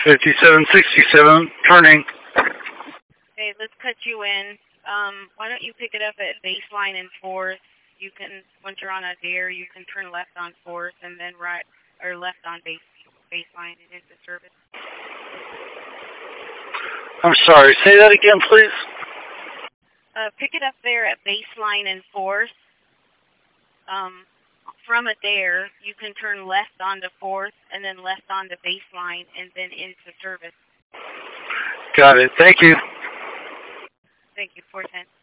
5767, turning. Okay, let's cut you in. Why don't you pick it up at baseline and 4th? You can, once you're on a dare, you can turn left on 4th and then right or left on baseline and into service. I'm sorry, say that again, please. Pick it up there at baseline and 4th. From a dare, you can turn left onto 4th and then left onto baseline and then into service. Got it. Thank you. Thank you. 410.